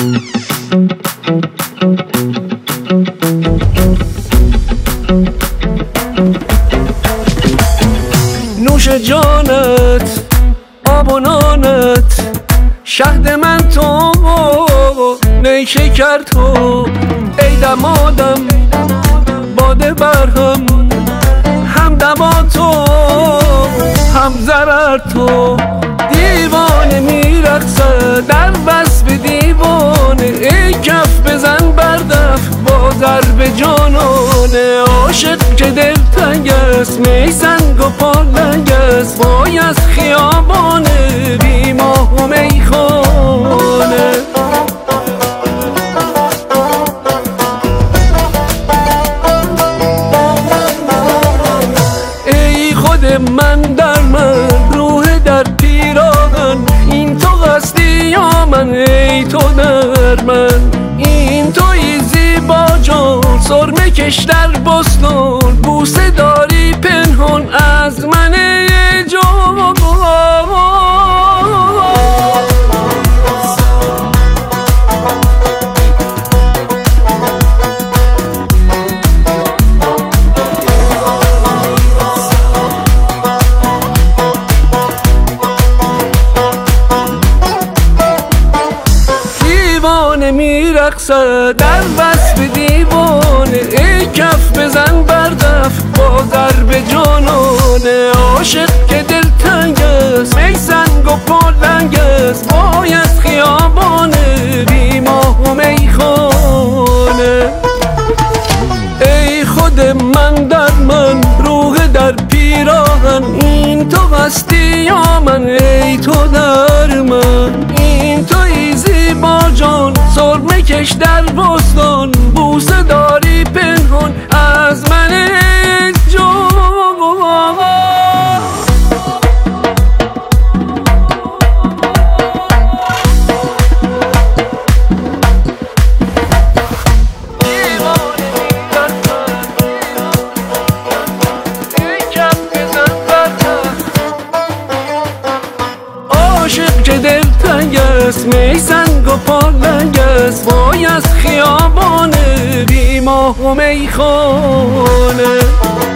نوش جانت آب و نانت شهد من تو نیشکر تو ای دمادم باده برهم هم دوا تو هم ضرر تو دیوانه میرقصد در وصف دیوانه ای کف بزن بردف با ضرب جانانه عاشق که دلتنگ است می سنگ و پالنگ است وای از خیابانه بی ماه و میخانه ای خود من در من روح در پیراهن این تو هستی یا من ای تو در من این توی زیبا جان سرمه کش در بستان بوسه داری پنهان از من جان میرقصد در وصف دیوانه ای کف بزن بردف با ضرب جانانه عاشق که دلتنگ است می سنگ و پالنگ است وای از خیابانه بی ماه و میخانه ای خود من در من روح در پیراهن این تو هستی یا من ای تو در من این توی زیبا جان سرمه کش در بستان بوسه داری پنهان از من جان عاشق که دلتنگ است می سنگ و پالنگ است وای از خیابانه بی ماه و میخانه